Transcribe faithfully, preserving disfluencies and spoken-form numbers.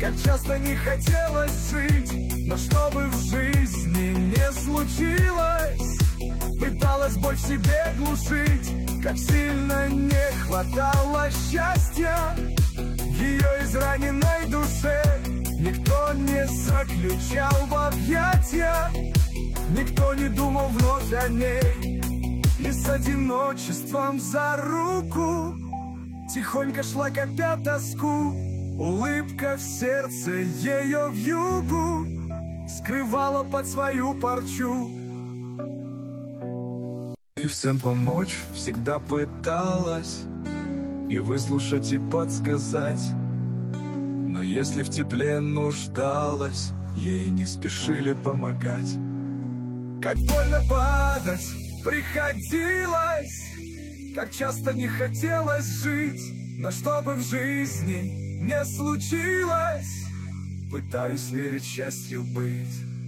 Как часто не хотелось жить, но чтобы в жизни не случилось, пыталась боль в себе глушить. Как сильно не хватало счастья в ее израненной душе. Никто не заключал в объятия, никто не думал вновь о ней. И с одиночеством за руку тихонько шла, копя тоску. Улыбка в сердце ее вьюгу скрывала под свою парчу. И всем помочь всегда пыталась, и выслушать, и подсказать. Но если в тепле нуждалась, ей не спешили помогать. Как больно падать приходилось, как часто не хотелось жить, но чтобы в жизни не случилось, пытаюсь верить счастью быть.